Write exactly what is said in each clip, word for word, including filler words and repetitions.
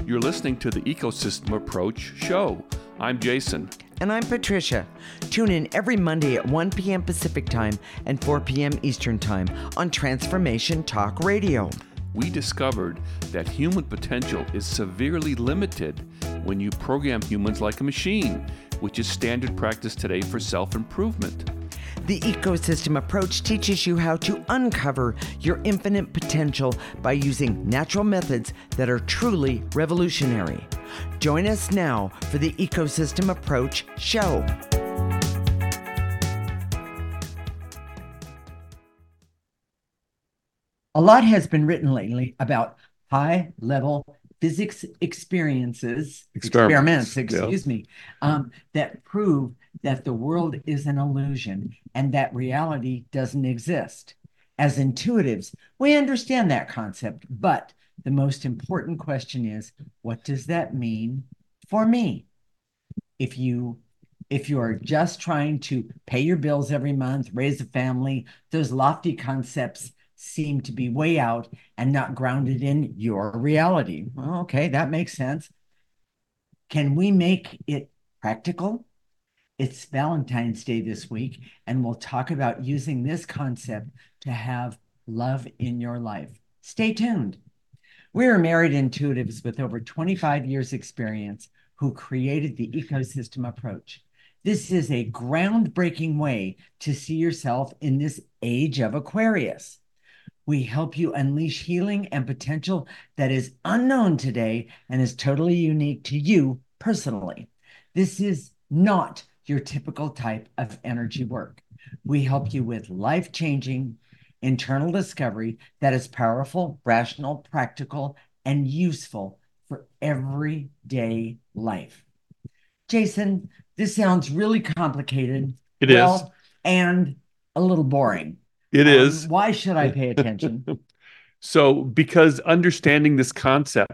You're listening to the Ecosystem Approach show. I'm Jason. And I'm Patricia. Tune in every Monday at one p.m. Pacific Time and four p.m. Eastern Time on Transformation Talk Radio. We discovered that human potential is severely limited when you program humans like a machine, which is standard practice today for self-improvement. The Ecosystem Approach teaches you how to uncover your infinite potential by using natural methods that are truly revolutionary. Join us now for the Ecosystem Approach show. A lot has been written lately about high-level physics experiences, experiments, experiments, excuse yeah. me, um, that prove that the world is an illusion and that reality doesn't exist. As intuitives, we understand that concept, but the most important question is, what does that mean for me? If you if you are just trying to pay your bills every month, raise a family, those lofty concepts seem to be way out and not grounded in your reality. Well, okay, that makes sense. Can we make it practical? It's Valentine's Day this week, and we'll talk about using this concept to have love in your life. Stay tuned. We are married intuitives with over twenty-five years experience who created the Ecosystem Approach. This is a groundbreaking way to see yourself in this age of Aquarius. We help you unleash healing and potential that is unknown today and is totally unique to you personally. This is not your typical type of energy work. We help you with life-changing internal discovery that is powerful, rational, practical, and useful for everyday life. Jason, this sounds really complicated. It well, is. And a little boring. It um, is. Why should I pay attention? So, because understanding this concept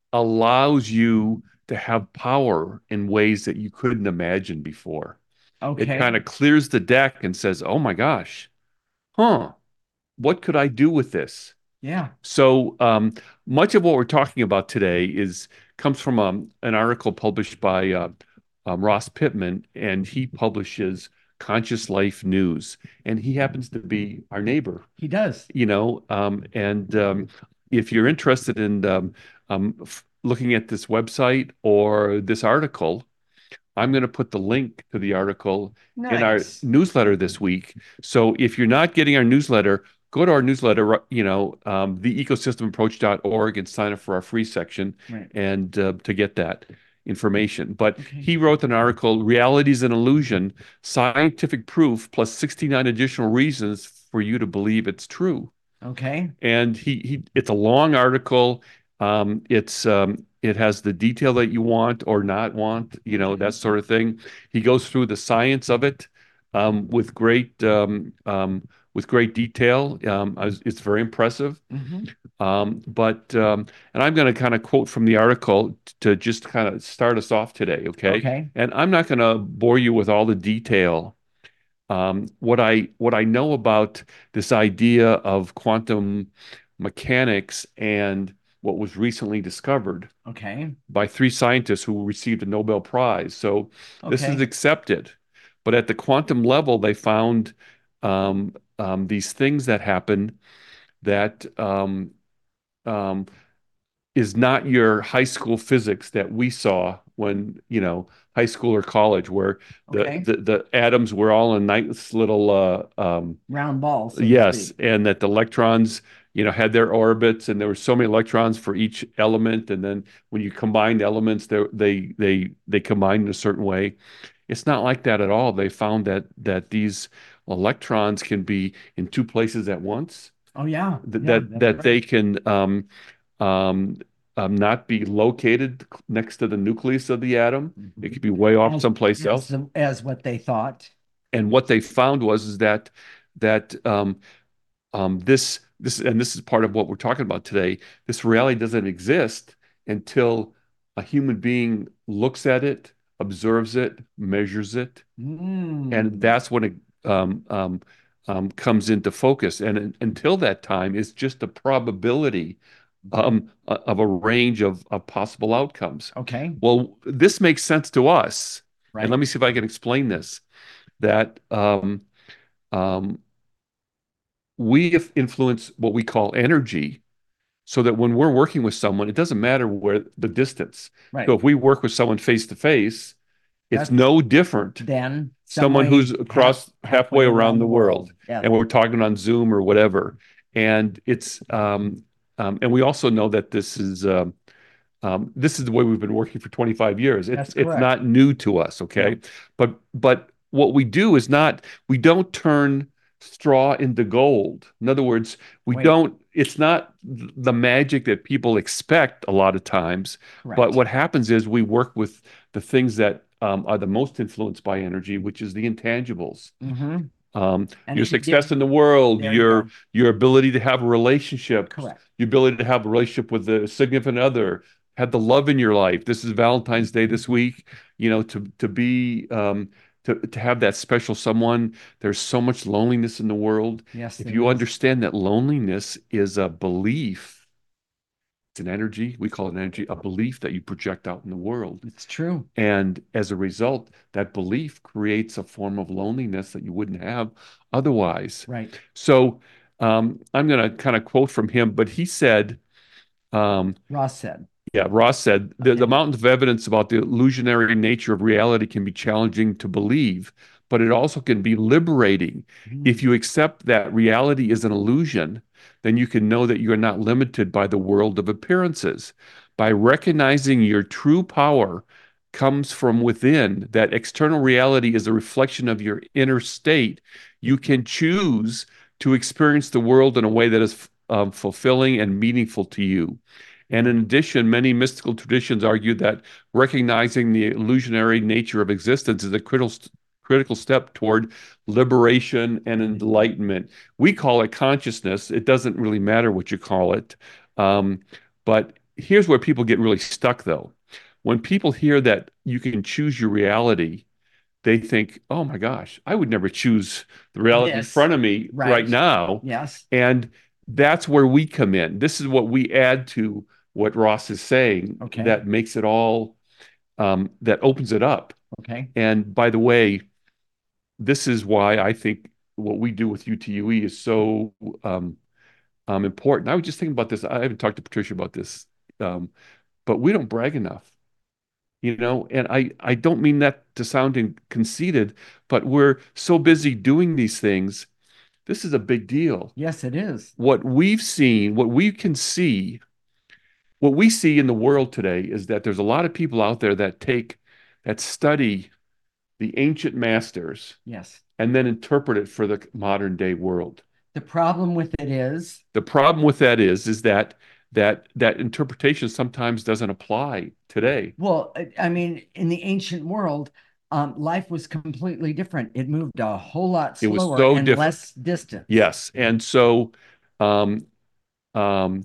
allows you to have power in ways that you couldn't imagine before. Okay. It kind of clears the deck and says, oh my gosh, huh, what could I do with this? Yeah. So um, much of what we're talking about today is comes from um, an article published by uh, um, Ross Pittman, and he publishes Conscious Life News, and he happens to be our neighbor. He does. You know, um, and um, if you're interested in um, um, f- looking at this website or this article, I'm going to put the link to the article Nice. in our newsletter this week. So if you're not getting our newsletter, go to our newsletter, you know, um, the ecosystem approach dot org and sign up for our free section Right. and uh, to get that information. But Okay. he wrote an article, Reality is an Illusion, Scientific Proof plus sixty-nine Additional Reasons for You to Believe It's True. Okay. And he, he it's a long article. Um, it's um, it has the detail that you want or not want, you know, that sort of thing. He goes through the science of it um, with great um, um, with great detail. Um, I was, it's very impressive. Mm-hmm. Um, but um, and I'm going to kind of quote from the article t- to just kind of start us off today, okay? Okay. And I'm not going to bore you with all the detail. Um, what I what I know about this idea of quantum mechanics and what was recently discovered Okay. by three scientists who received a Nobel Prize. So this is Okay. accepted. But at the quantum level, they found um, um, these things that happen that um, um, is not your high school physics that we saw when, you know, high school or college, where the Okay. the, the atoms were all in nice little uh, um, Round balls. So to yes, speak. and that the electrons, you know, had their orbits, and there were so many electrons for each element, and then when you combined elements, they they they they combined in a certain way. It's not like that at all. They found that that these electrons can be in two places at once. Oh yeah. That Yeah, that, that's that right. they can um, um, um, not be located next to the nucleus of the atom. Mhm. It could be way off As, someplace as, else. the- as what they thought. And what they found was is that that um, um, this this and this is part of what we're talking about today. This reality doesn't exist until a human being looks at it, observes it, measures it, Mm. and that's when it um, um, um, comes into focus. And un- until that time, it's just a probability um, uh, of a range of, of possible outcomes. Okay. Well, this makes sense to us. And let Right. me see if I can explain this. That um, um, we have influence what we call energy, so that when we're working with someone, it doesn't matter where the distance. So Right. if we work with someone face to face, it's That no different then some someone who's way half across halfway halfway around around the the world. world, Yes. and we're talking on Zoom or whatever. And it's um, um, and we also know that this is um, um, this is the way we've been working for twenty-five years. It's That's it's correct. not new to us, No. okay? But but what we do is not, we don't turn straw into gold. In other words, we Wait. don't, it's not the magic that people expect a lot of times. But Correct. what happens is we work with the things that um, are the most influenced by energy, which is the intangibles. Mm-hmm. Um, And your it could give, success in the world, there you your go. your ability to have a relationship, Correct. your ability to have a relationship with a significant other, have the love in your life. This is Valentine's Day this week, you know, to to be um, to to have that special someone. There's so much loneliness in the world. Yes, If there you is. understand that loneliness is a belief, it's an energy, we call it an energy, a belief that you project out in the world. It's true. And as a result, that belief creates a form of loneliness that you wouldn't have otherwise. Right. So um, I'm going to kind of quote from him, but he said, um, Ross said. yeah, Ross said, the, the Okay. mountains of evidence about the illusionary nature of reality can be challenging to believe, but it also can be liberating. If Mm. you accept that reality is an illusion, then you can know that you are not limited by the world of appearances. By recognizing your true power comes from within, that external reality is a reflection of your inner state, you can choose to experience the world in a way that is um, fulfilling and meaningful to you. And in addition, many mystical traditions argue that recognizing the illusionary nature of existence is a critical critical step toward liberation and enlightenment. We call it consciousness. It doesn't really matter what you call it. Um, but here's where people get really stuck, though. When people hear that you can choose your reality, they think, oh my gosh, I would never choose the reality in This. front of me right Right. now. Yes. And that's where we come in. This is what we add to what Ross is saying Okay. that makes it all, um, that opens it up. Okay. And by the way, this is why I think what we do with U T U E is so um, um, important. I was just thinking about this. I haven't talked to Patricia about this, um, but we don't brag enough, you know. And I I don't mean that to sound in- conceited, but we're so busy doing these things. This is a big deal. Yes, it is. What we've seen, what we can see, what we see in the world today is that there's a lot of people out there that take, that study the ancient masters Yes. and then interpret it for the modern day world. The problem with it is, The problem with that is, is that that that interpretation sometimes doesn't apply today. well, I I mean, in the ancient world, um, life was completely different. It moved a whole lot It was slower so and different. less distance. Yes. And so um, um,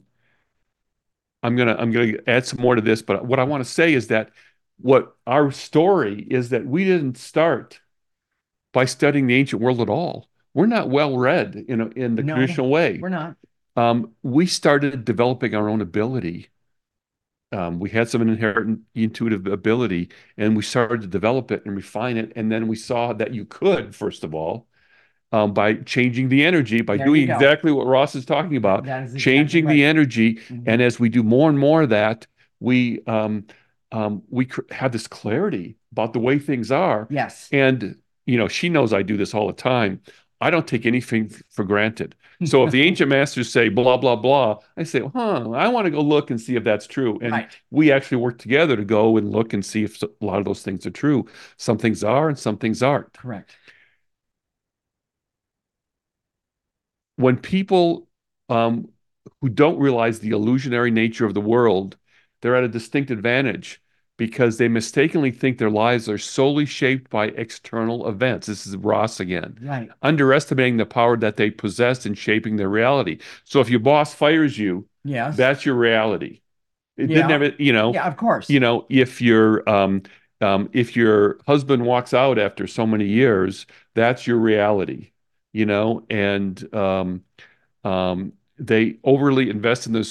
I'm gonna I'm gonna add some more to this, but what I want to say is that what our story is that we didn't start by studying the ancient world at all. We're not well read in a, in the No, traditional way. we're not. Um, we started developing our own ability. Um, we had some inherent intuitive ability, and we started to develop it and refine it. And then we saw that you could, first of all, um, by changing the energy, by There you doing go. exactly what Ross is talking That, about, that is exactly changing the right. energy. And Mhm. as we do more and more of that, we um, um, we cr- have this clarity about the way things are. Yes. And you know, she knows I do this all the time. I don't take anything for granted. So if the ancient masters say blah blah blah, I say, huh, I want to go look and see if that's true. And Right. we actually work together to go and look and see if a lot of those things are true. Some things are, and some things aren't. Correct. When people um, who don't realize the illusionary nature of the world, they're at a distinct advantage because they mistakenly think their lives are solely shaped by external events. This is Ross again, Right. underestimating the power that they possess in shaping their reality. So if your boss fires you, Yes. that's your reality. It didn't Yeah. have it, you know, Yeah, of course. you know, if your um, um, if your husband walks out after so many years, that's your reality, you know, and um, um, they overly invest in this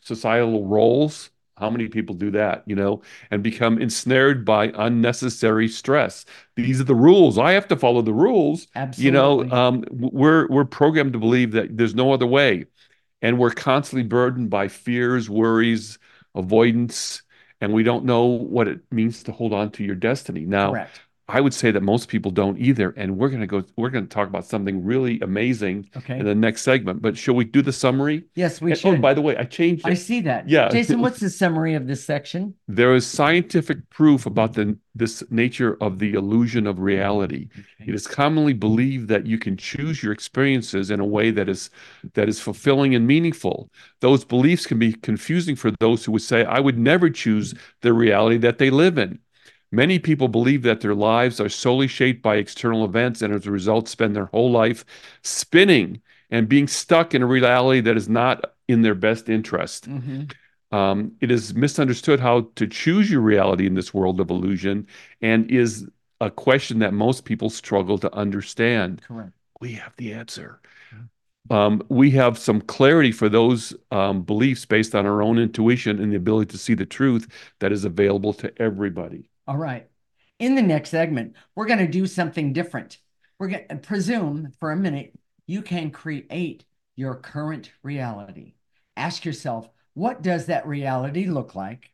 societal roles. How many people do that, you know, and become ensnared by unnecessary stress? These are the rules. I have to follow the rules. You know, Absolutely. um, we're we're programmed to believe that there's no other way, and we're constantly burdened by fears, worries, avoidance, and we don't know what it means to hold on to your destiny. Now, Correct. I would say that most people don't either, and we're gonna go. We're gonna talk about something really amazing in Okay. the next segment. But shall we do the summary? Yes, we And, oh, should. by the way, I changed I it. see that. Yeah. Jason, what's the summary of this section? There is scientific proof about the this nature of the illusion of reality. Okay. It is commonly believed that you can choose your experiences in a way that is that is fulfilling and meaningful. Those beliefs can be confusing for those who would say, I would never choose the reality that they live in. Many people believe that their lives are solely shaped by external events and as a result spend their whole life spinning and being stuck in a reality that is not in their best interest. Mm-hmm. Um, it is misunderstood how to choose your reality in this world of illusion and is a question that most people struggle to understand. Correct. We have the answer. Um, we have some clarity for those um, beliefs based on our own intuition and the ability to see the truth that is available to everybody. All right. In the next segment, we're going to do something different. We're going to presume for a minute you can create your current reality. Ask yourself, what does that reality look like?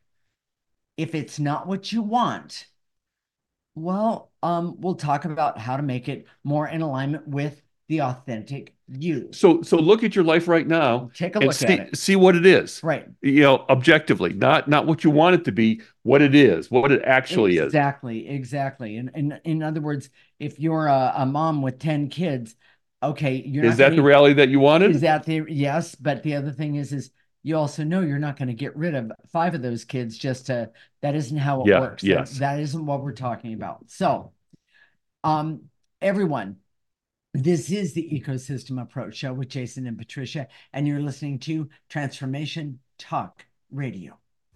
If it's not what you want, well, um, we'll talk about how to make it more in alignment with the authentic you. So, so look at your life right now Take a and look see, at it. see what it is. Right. You know, objectively, not not what you want it to be, what it is, what it actually is. Exactly, exactly. And in, in other words, if you're a, a mom with ten kids, okay, you're Is not that gonna, the reality that you wanted? is that the yes, but the other thing is is you also know you're not going to get rid of five of those kids just to that isn't how it Yeah, works. yes. That, that isn't what we're talking about. So, um, everyone, this is the Ecosystem Approach Show with Jason and Patricia, and you're listening to Transformation Talk Radio.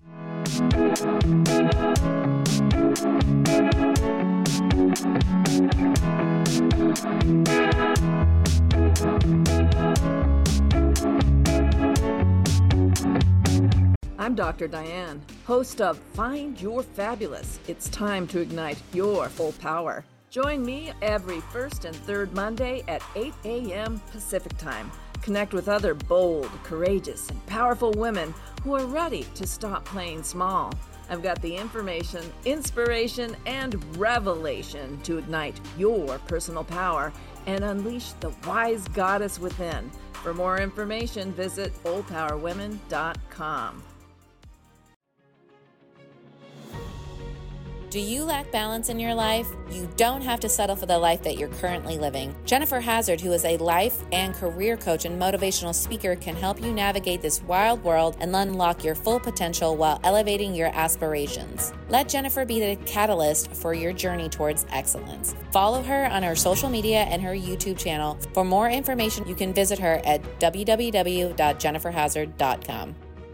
I'm Doctor Diane, host of Find Your Fabulous. It's time to ignite your full power. Join me every first and third Monday at eight a.m. Pacific Time. Connect with other bold, courageous, and powerful women who are ready to stop playing small. I've got the information, inspiration, and revelation to ignite your personal power and unleash the wise goddess within. For more information, visit full power women dot com. Do you lack balance in your life? You don't have to settle for the life that you're currently living. Jennifer Hazard, who is a life and career coach and motivational speaker, can help you navigate this wild world and unlock your full potential while elevating your aspirations. Let Jennifer be the catalyst for your journey towards excellence. Follow her on her social media and her YouTube channel. For more information, you can visit her at w w w dot jennifer hazard dot com.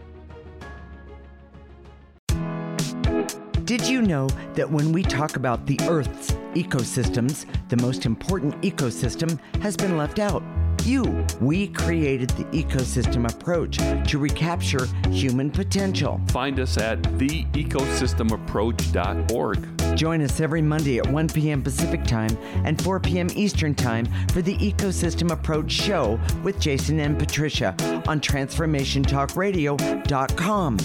Did you know that when we talk about the Earth's ecosystems, the most important ecosystem has been left out? You. We created the Ecosystem Approach to recapture human potential. Find us at the ecosystem approach dot org. Join us every Monday at one p.m. Pacific Time and four p.m. Eastern Time for the Ecosystem Approach Show with Jason and Patricia on transformation talk radio dot com.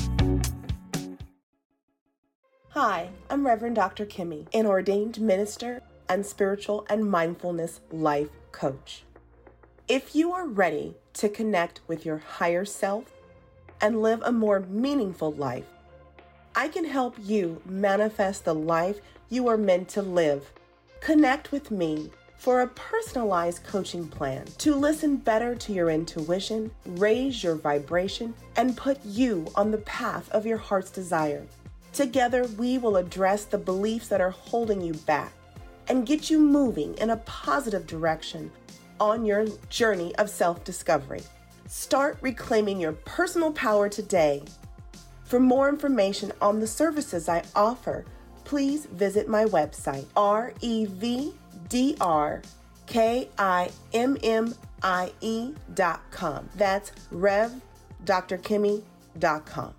Hi, I'm Reverend Doctor Kimmy, an ordained minister and spiritual and mindfulness life coach. If you are ready to connect with your higher self and live a more meaningful life, I can help you manifest the life you are meant to live. Connect with me for a personalized coaching plan to listen better to your intuition, raise your vibration, and put you on the path of your heart's desire. Together, we will address the beliefs that are holding you back and get you moving in a positive direction on your journey of self-discovery. Start reclaiming your personal power today. For more information on the services I offer, please visit my website, R E V D R K I M M I E dot com. That's rev dr kimmy dot com.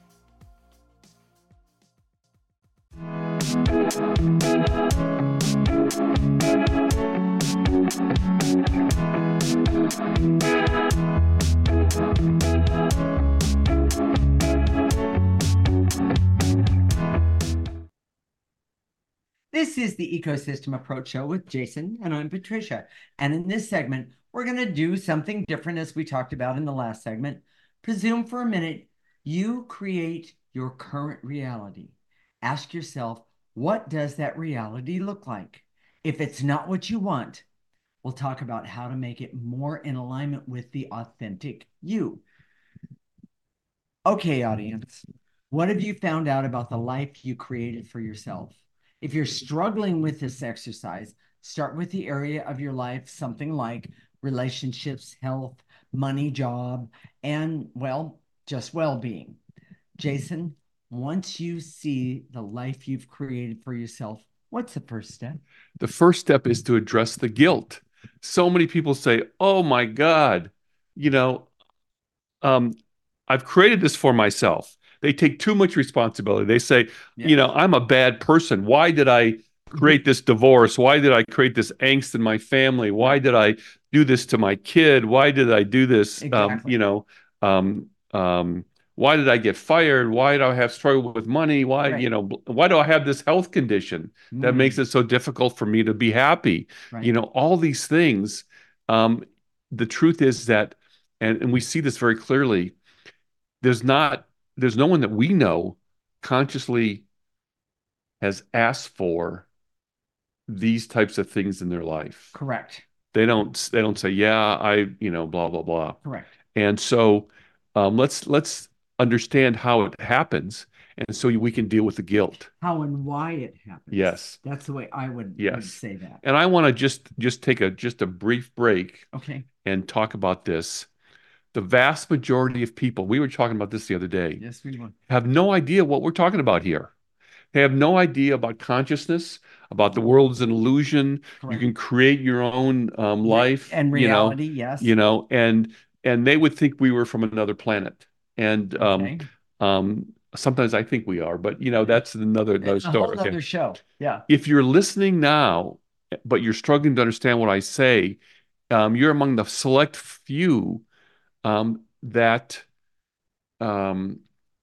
This is the Ecosystem Approach Show with Jason, and I'm Patricia. And in this segment, we're going to do something different as we talked about in the last segment. Presume for a minute you create your current reality. Ask yourself, what does that reality look like? If it's not what you want, we'll talk about how to make it more in alignment with the authentic you. Okay, audience, what have you found out about the life you created for yourself? If you're struggling with this exercise, start with the area of your life, something like relationships, health, money, job, and, well, just well-being. Jason, once you see the life you've created for yourself, what's the first step? The first step is to address the guilt. So many people say, oh my God, you know, um, I've created this for myself. They take too much responsibility. They say, Yeah. you know, I'm a bad person. Why did I create this divorce? Why did I create this angst in my family? Why did I do this to my kid? Why did I do this? Um, Exactly. you know, um, um, why did I get fired? Why do I have struggle with money? Why, Right. you know, why do I have this health condition that Mm. makes it so difficult for me to be happy? Right. You know, all these things. Um, the truth is that, and, and we see this very clearly, there's not, there's no one that we know consciously has asked for these types of things in their life. Correct. They don't, they don't say, yeah, I, you know, blah, blah, blah. Correct. And so um, let's, let's understand how it happens. And so we can deal with the guilt. How and why it happens. Yes. That's the way I would, Yes. would say that. And I want to just, just take a, just a brief break Okay. and talk about this. The vast majority of people, we were talking about this the other day, Yes, we will. have no idea what we're talking about here. They have no idea about consciousness, about the world's an illusion. Correct. You can create your own um, life, and reality, you know, yes. you know, and and they would think we were from another planet. And um, Okay. um, sometimes I think we are, but you know, that's another another It's a story. whole other Okay. show. Yeah. If you're listening now, but you're struggling to understand what I say, um, you're among the select few um, that um,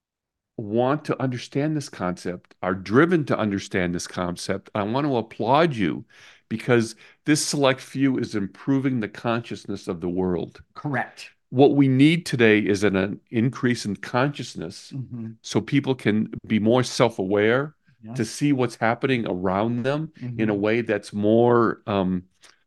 want to understand this concept, are driven to understand this concept. I want to applaud you because this select few is improving the consciousness of the world. Correct. What we need today is an, an increase in consciousness Mhm. so people can be more self-aware Yes. to see what's happening around them in a Mhm. way that's more um,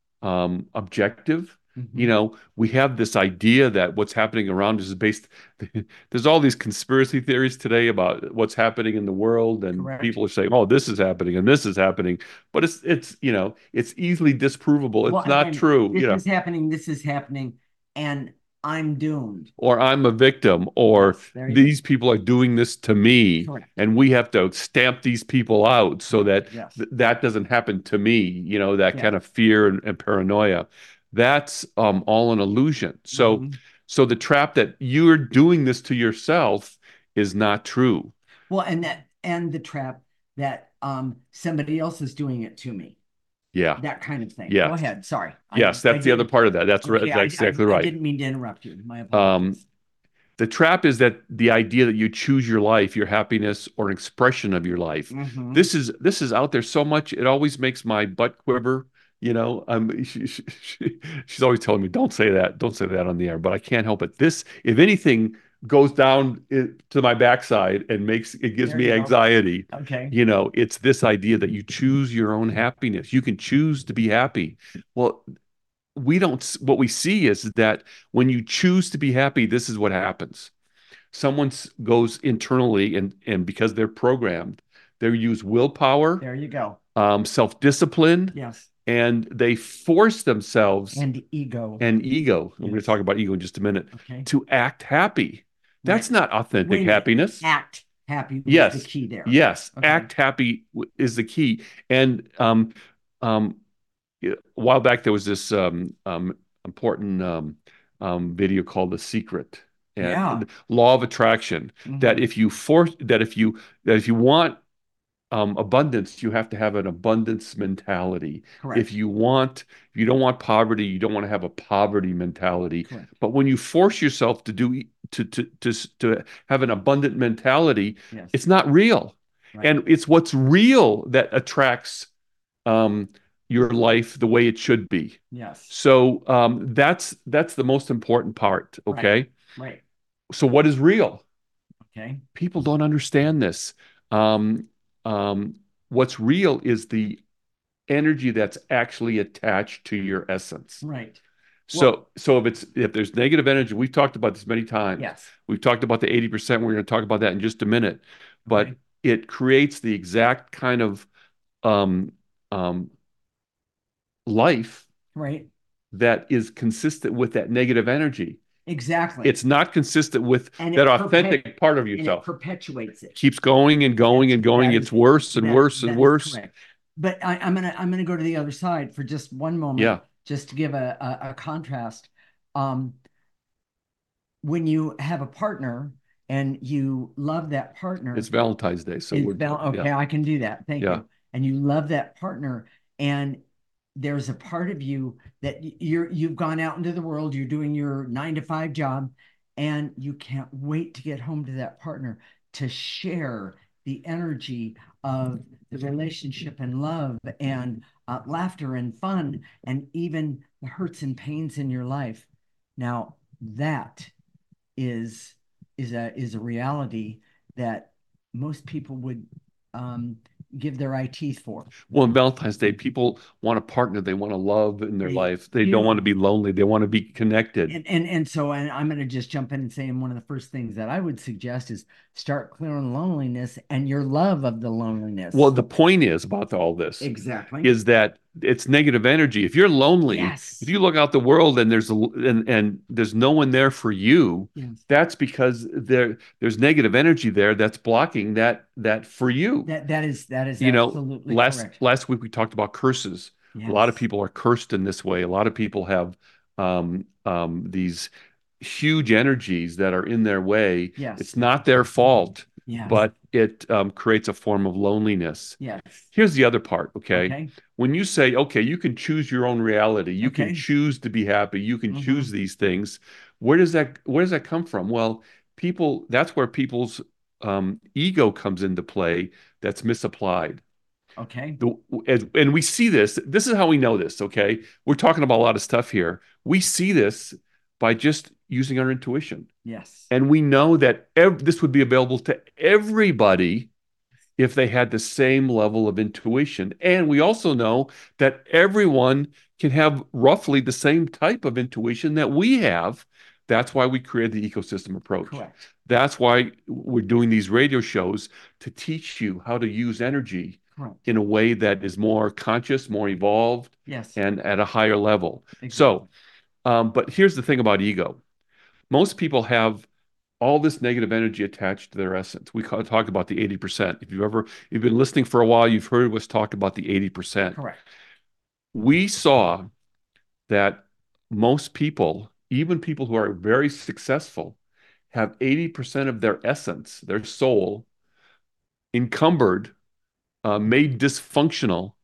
um, objective. Mhm. You know, we have this idea that what's happening around us is based, there's all these conspiracy theories today about what's happening in the world, and Correct. people are saying, oh, this is happening and this is happening. But it's, it's, you know, it's easily disprovable. It's Well, not again, true, This you know, is happening. This is happening, and I'm doomed. or I'm a victim, or Yes, there you these people are doing this to me, Correct. and we have to stamp these people out so that Yes. th- that doesn't happen to me, you know, that Yeah. kind of fear and, and paranoia. That's um, all an illusion. So, Mhm. so the trap that you're doing this to yourself is not true. Well, and that and the trap that um somebody else is doing it to me. Yeah. That kind of thing. Yeah. Go ahead. Sorry. I- Yes, I that's the other didn't- part of that. That's right. Okay, I- That's exactly I, I right. didn't mean to interrupt you. My Um, apologies. the trap is that the idea that you choose your life, your happiness, or an expression of your life. Mhm. This is this is out there so much. It always makes my butt quiver. You know, um, she, she, she, she's always telling me, "Don't say that, don't say that on the air." But I can't help it. This, if anything, goes down it, to my backside and makes it gives There me you go. anxiety. Okay. You know, it's this idea that you choose your own happiness. You can choose to be happy. Well, we don't, what we see is that when you choose to be happy, this is what happens. Someone s- goes internally, and, and because they're programmed, they use willpower, There you go. um, self-discipline, Yes. and they force themselves And ego. and ego. I'm going to Yes. talk about ego in just a minute, Okay. to act happy. That's Right. not authentic Wait a minute. happiness. Act happy was Yes. the key there. Yes, Okay. act happy w- is the key. And um, um, a while back there was this um, um, important um, um, video called The Secret. and, Yeah. and law of attraction, that Mhm. if you force that if you that if you want um, abundance, you have to have an abundance mentality. Correct. If you want, if you don't want poverty, you don't want to have a poverty mentality. Correct. But when you force yourself to do to to to to have an abundant mentality, Yes. it's not real, Right. and it's what's real that attracts um, your life the way it should be. Yes. So um, that's that's the most important part. Okay. Right. So what is real? Okay. People don't understand this. Um, um, what's real is the energy that's actually attached to your essence. Right. So, Well- so if it's if there's negative energy, we've talked about this many times. Yes. We've talked about the eighty percent. We're going to talk about that in just a minute. But Okay. it creates the exact kind of um, um, life Right. that is consistent with that negative energy. Exactly. It's not consistent with And that it authentic perpet- part of and it yourself. perpetuates it. Keeps going and going and going. That It's is- worse and that- worse that and is worse. correct. But I, I'm gonna I'm gonna go to the other side for just one moment. Yeah. Just to give a, a, a contrast. Um, when you have a partner and you love that partner, It's Valentine's Day, so It's we're val- okay, yeah. I can do that. Thank Yeah. you. And you love that partner, and there's a part of you that y- you're you've gone out into the world, you're doing your nine to five job, and you can't wait to get home to that partner to share the energy of the relationship and love and uh, laughter and fun and even the hurts and pains in your life. Now that is is a is a reality that most people would um, give their eye teeth for. Well, on Valentine's Day, people want a partner. They want to love in their They life. They do. don't want to be lonely. They want to be connected. And and and so and I'm going to just jump in and say, and one of the first things that I would suggest is start clearing loneliness and your love of the loneliness. Well, the point is about all this exactly is that it's negative energy. If you're lonely, Yes. if you look out the world and there's a, and and there's no one there for you, Yes. that's because there there's negative energy there that's blocking that that for you. That that is that is You know, absolutely last correct. last week we talked about curses. A lot of Yes. people are cursed in this way. A lot of people have um, um, these huge energies that are in their way. Yes. It's not their fault, Yes. but it um, creates a form of loneliness. Yes. Here's the other part, okay? Okay. When you say, okay, you can choose your own reality, you Okay. can choose to be happy, you can Mhm. choose these things. Where does that where does that come from? Well, people, that's where people's um, ego comes into play that's misapplied. Okay. The, as, and we see this. This is how we know this, okay? We're talking about a lot of stuff here. We see this by just using our intuition. Yes. And we know that ev- this would be available to everybody if they had the same level of intuition. And we also know that everyone can have roughly the same type of intuition that we have. That's why we created the ecosystem approach. Correct. That's why we're doing these radio shows to teach you how to use energy Correct. in a way that is more conscious, more evolved, Yes. and at a higher level. Exactly. So, um, but here's the thing about ego. Most people have all this negative energy attached to their essence. We call, talk about the eighty percent. If you've ever, you've been listening for a while, you've heard us talk about the eighty percent. Correct. We saw that most people, even people who are very successful, have eighty percent of their essence, their soul, encumbered, uh, made dysfunctional,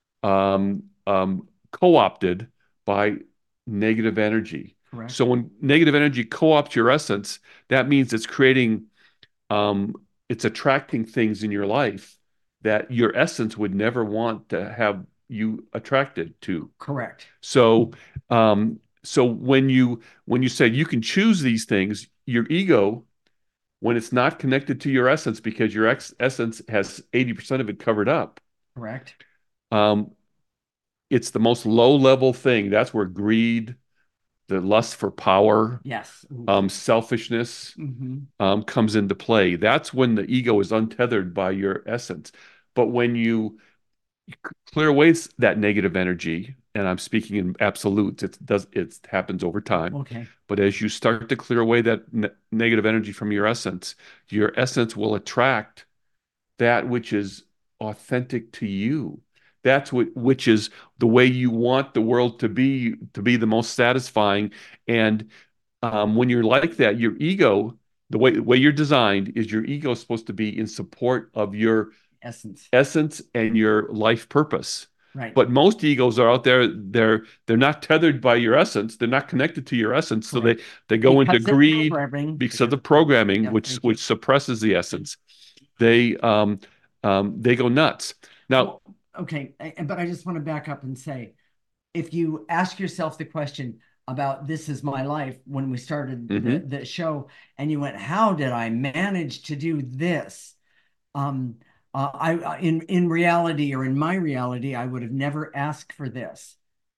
um, um, co-opted by negative energy. Correct. So when negative energy co-opts your essence, that means it's creating, um, it's attracting things in your life that your essence would never want to have you attracted to. Correct. So, um, so when you when you say you can choose these things, your ego, when it's not connected to your essence, because your ex essence has eighty percent of it covered up, Correct. um, it's the most low-level thing. That's where greed, the lust for power, Yes. um, selfishness hmm um, comes into play. That's when the ego is untethered by your essence. But when you clear away that negative energy, and I'm speaking in absolutes, it does it happens over time. Okay. But as you start to clear away that ne negative energy from your essence, your essence will attract that which is authentic to you. That's what which is the way you want the world to be to be the most satisfying. And um, when you're like that, your ego, the way, the way you're designed is your ego is supposed to be in support of your Essence. essence and your life purpose. Right. But most egos are out there, they're they're not tethered by your essence. They're not connected to your essence. So Correct. they, they go Because into of greed programming. because of the programming, Yeah, which thank you. which suppresses the essence. They um um they go nuts. Now, Well, okay, I- but I just want to back up and say, if you ask yourself the question about "This Is My Life" when we started the, Mhm. the show, and you went, "How did I manage to do this?" Um, uh, I I- in in reality, or in my reality, I would have never asked for this.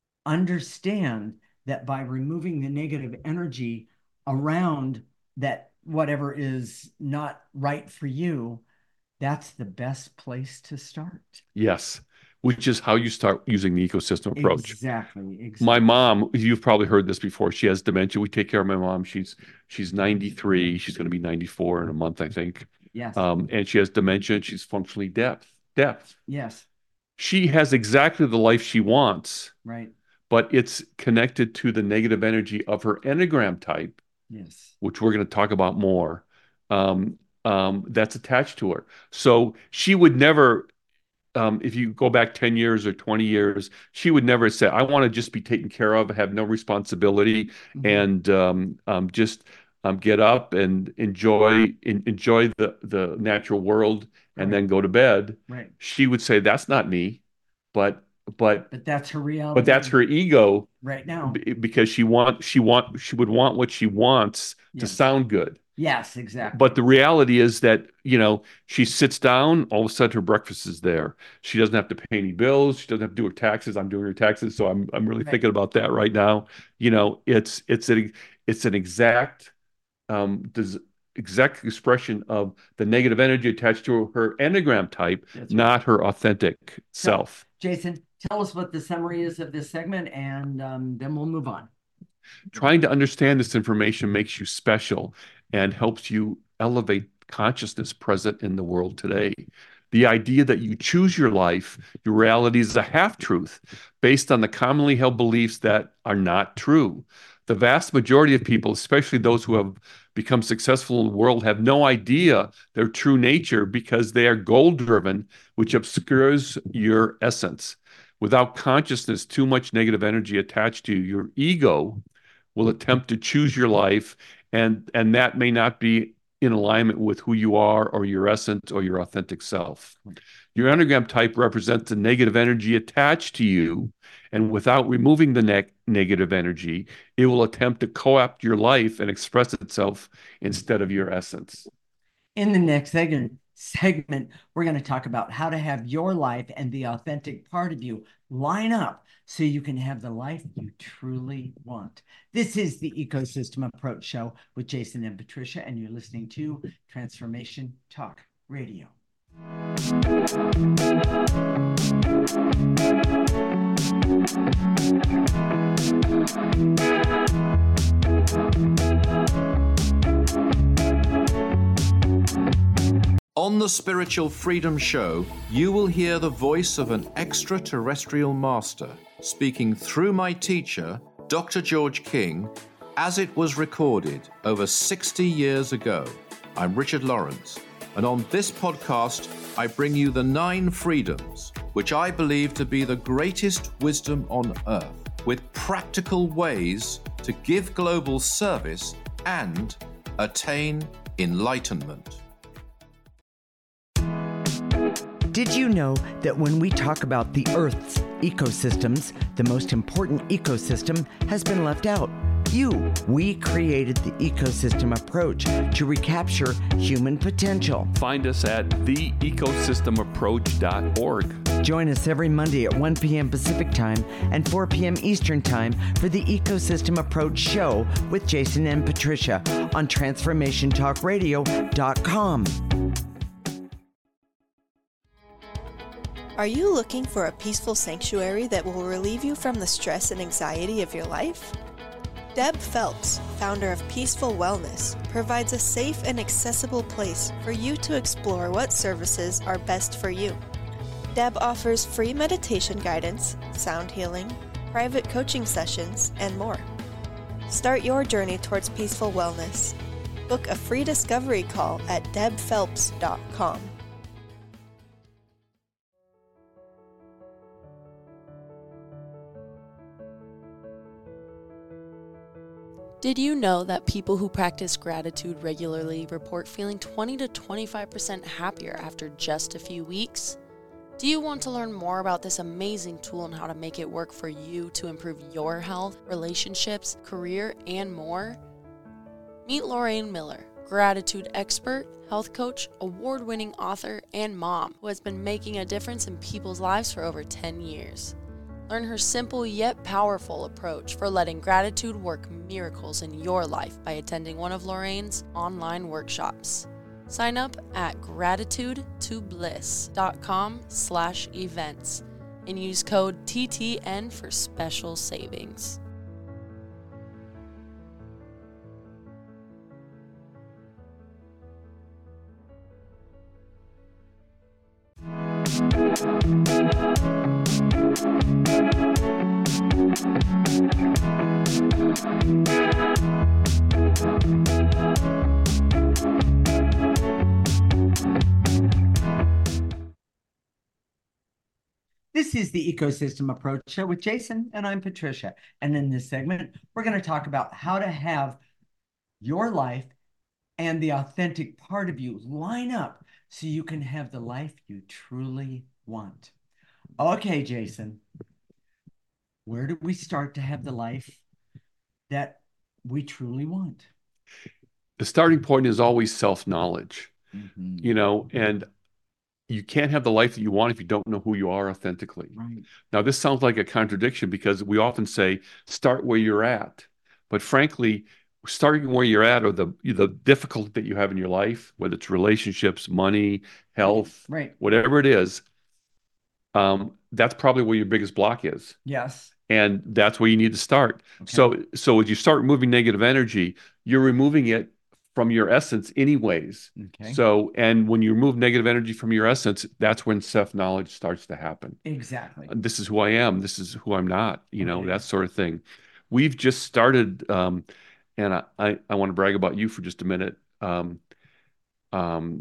Understand that by removing the negative energy around that, whatever is not right for you, that's the best place to start. yes, which is how you start using the ecosystem approach. Exactly, exactly. My mom, you've probably heard this before. She has dementia. We take care of my mom. She's she's ninety-three. She's going to be ninety-four in a month, I think. Yes, Um, and she has dementia. And she's functionally deaf. Deaf. yes, She has exactly the life she wants, right, but it's connected to the negative energy of her Enneagram type, yes, which we're going to talk about more. Um, um, that's attached to her. So she would never, um, if you go back ten years or twenty years, she would never say, I want to just be taken care of, have no responsibility, Mhm. and um, um, just um, get up and enjoy en- enjoy the, the natural world and Right. then go to bed. right. She would say, that's not me, but but But that's her reality. but that's her ego right now. b- because she want she want she would want what she wants to Yes. sound good. Yes, exactly. But the reality is that, you know, she sits down, all of a sudden her breakfast is there. She doesn't have to pay any bills. She doesn't have to do her taxes. I'm doing her taxes, so I'm I'm really Right. thinking about that right now. You know, it's it's an it's an exact um des exact expression of the negative energy attached to her Enneagram type, That's right. not her authentic self. Jason, tell us what the summary is of this segment, and um, then we'll move on. Trying to understand this information makes you special and helps you elevate consciousness present in the world today. The idea that you choose your life, your reality is a half-truth based on the commonly held beliefs that are not true. The vast majority of people, especially those who have become successful in the world, have no idea their true nature because they are goal-driven, which obscures your essence. Without consciousness, too much negative energy attached to you, your ego will attempt to choose your life, and and that may not be in alignment with who you are or your essence or your authentic self. Your Enneagram type represents the negative energy attached to you, and without removing the ne negative energy, it will attempt to co-opt your life and express itself instead of your essence. In the next segment, segment, we're going to talk about how to have your life and the authentic part of you line up so you can have the life you truly want. This is the Ecosystem Approach Show with Jason and Patricia, and you're listening to Transformation Talk Radio. On the Spiritual Freedom Show, you will hear the voice of an extraterrestrial master speaking through my teacher, Doctor George King, as it was recorded over sixty years ago. I'm Richard Lawrence, and on this podcast, I bring you the nine freedoms, which I believe to be the greatest wisdom on earth, with practical ways to give global service and attain enlightenment. Did you know that when we talk about the Earth's ecosystems, the most important ecosystem has been left out? You. We created the ecosystem approach to recapture human potential. Find us at the ecosystem approach dot org. Join us every Monday at one p.m. Pacific Time and four p.m. Eastern Time for the Ecosystem Approach Show with Jason and Patricia on transformation talk radio dot com. Are you looking for a peaceful sanctuary that will relieve you from the stress and anxiety of your life? Deb Phelps, founder of Peaceful Wellness, provides a safe and accessible place for you to explore what services are best for you. Deb offers free meditation guidance, sound healing, private coaching sessions, and more. Start your journey towards peaceful wellness. Book a free discovery call at deb phelps dot com. Did you know that people who practice gratitude regularly report feeling twenty to twenty-five percent happier after just a few weeks? Do you want to learn more about this amazing tool and how to make it work for you to improve your health, relationships, career, and more? Meet Lorraine Miller, gratitude expert, health coach, award-winning author, and mom who has been making a difference in people's lives for over ten years. Learn her simple yet powerful approach for letting gratitude work miracles in your life by attending one of Lorraine's online workshops. Sign up at gratitude to bliss dot com slash events and use code T T N for special savings. This is the Ecosystem Approach Show with Jason, and I'm Patricia. And in this segment, we're going to talk about how to have your life and the authentic part of you line up so you can have the life you truly want. Okay, Jason, where do we start to have the life that we truly want? The starting point is always self-knowledge, Mm-hmm. you know, and you can't have the life that you want if you don't know who you are authentically. Right. Now, this sounds like a contradiction because we often say, start where you're at. But frankly, starting where you're at or the, the difficulty that you have in your life, whether it's relationships, money, health, Right. whatever it is, um, that's probably where your biggest block is. Yes. And that's where you need to start. Okay. So, so as you start removing negative energy, you're removing it from your essence anyways. Okay. So, and when you remove negative energy from your essence, that's when self-knowledge starts to happen. Exactly. This is who I am. This is who I'm not, you know, Okay. that sort of thing. We've just started, um, and I, I, I want to brag about you for just a minute. Um, um,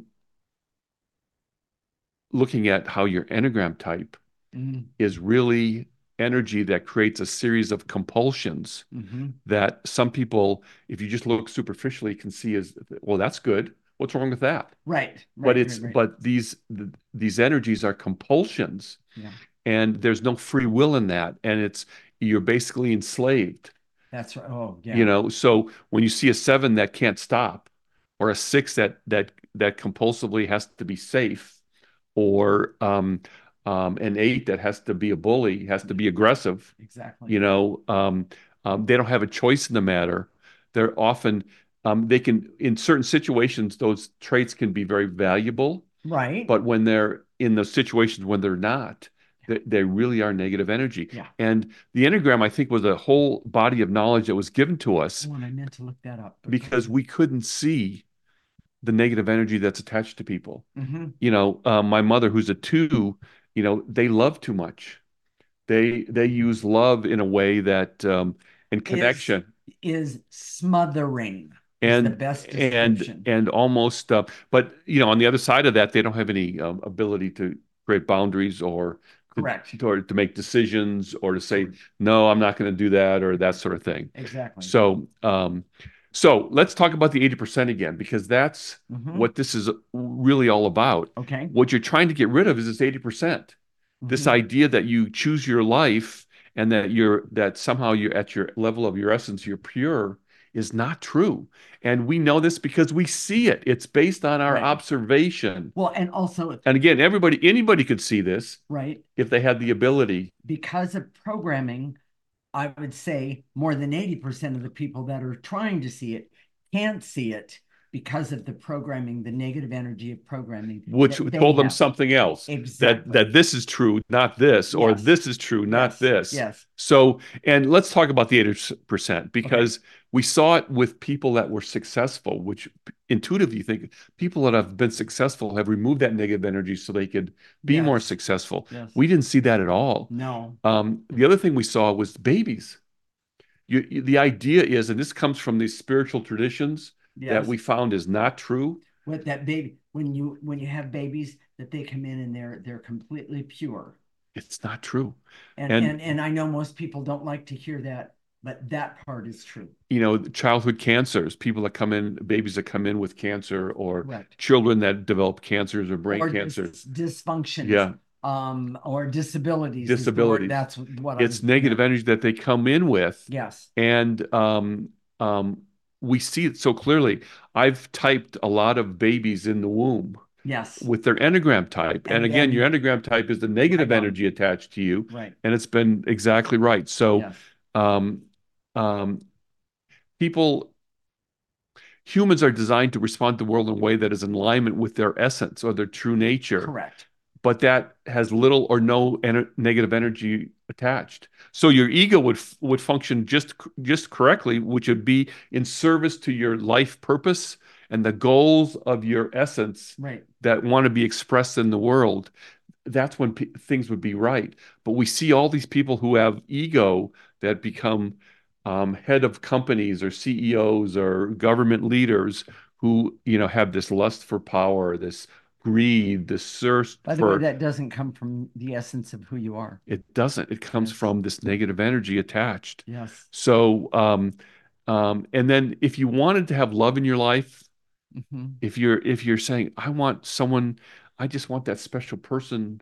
looking at how your Enneagram type Mm, is really energy that creates a series of compulsions mm-hmm. that some people, if you just look superficially, can see as, well, that's good. What's wrong with that? Right. Right. But it's, right, right. but these, th these energies are compulsions, Yeah. and there's no free will in that. And it's, you're basically enslaved, That's right. Oh, yeah. you know? So when you see a seven that can't stop, or a six that, that, that compulsively has to be safe, or, um, um, an eight that has to be a bully, has to be aggressive, Exactly. you know, um, um, they don't have a choice in the matter. They're often, um, they can, in certain situations, those traits can be very valuable. Right. But when they're in those situations when they're not, they, they really are negative energy. Yeah. And the Enneagram, I think, was a whole body of knowledge that was given to us Oh, and I meant to look that up. because we couldn't see the negative energy that's attached to people. Mm-hmm. You know, uh, my mother, who's a two, you know, they love too much. They they use love in a way that um, and connection Is smothering. and is the best and description. and almost. Uh, but you know, on the other side of that, they don't have any um, ability to create boundaries or to, Correct. or to make decisions or to say no, I'm not going to do that or that sort of thing. Exactly. So um, so let's talk about the eighty percent again, because that's Mhm. what this is really all about. Okay. What you're trying to get rid of is this eighty percent. This Mhm. idea that you choose your life and that you're that somehow you're at your level of your essence, you're pure, is not true. And we know this because we see it. It's based on our Right. observation. Well, and also, And again, everybody, anybody could see this right, if they had the ability. because of programming, I would say more than eighty percent of the people that are trying to see it can't see it because of the programming, the negative energy of programming. Which that they told them have. something else. Exactly. That that this is true, not this, or Yes. this is true, not Yes. this. Yes. So, and let's talk about the eighty percent because we saw it with people that were successful, which intuitively you think people that have been successful have removed that negative energy so they could be Yes. more successful. Yes. We didn't see that at all. No. Um, the other thing we saw was babies. You, you- the idea is, and this comes from these spiritual traditions that Yes. we found is not true. With that baby, when you when you have babies, that they come in and they're they're completely pure. It's not true. And And, and and I know most people don't like to hear that, but that part is true. you know, childhood cancers, people that come in, babies that come in with cancer, or Correct. children that develop cancers or brain Or cancers. dis- dysfunctions. Yeah. Um, or disabilities. is the word. Disabilities. That's what It's I'm, negative yeah. energy that they come in with. Yes. And um, um, we see it so clearly. I've typed a lot of babies in the womb Yes. with their Enneagram type. And, And again, then- your Enneagram type is the negative Right on. energy attached to you. Right. And it's been exactly right. So Yes. um, um, people, humans are designed to respond to the world in a way that is in alignment with their essence or their true nature. Correct. But that has little or no ener negative energy attached. So your ego would would function just just correctly, which would be in service to your life purpose and the goals of your essence Right. that want to be expressed in the world. That's when p things would be right. But we see all these people who have ego that become um, head of companies or C E Os or government leaders who, you know, have this lust for power, this greed, this thirst By the for. way, that doesn't come from the essence of who you are. It doesn't. It comes Yes. from this negative energy attached. Yes. So, um, um, and then if you wanted to have love in your life, hmm if you're if you're saying, I want someone, I just want that special person,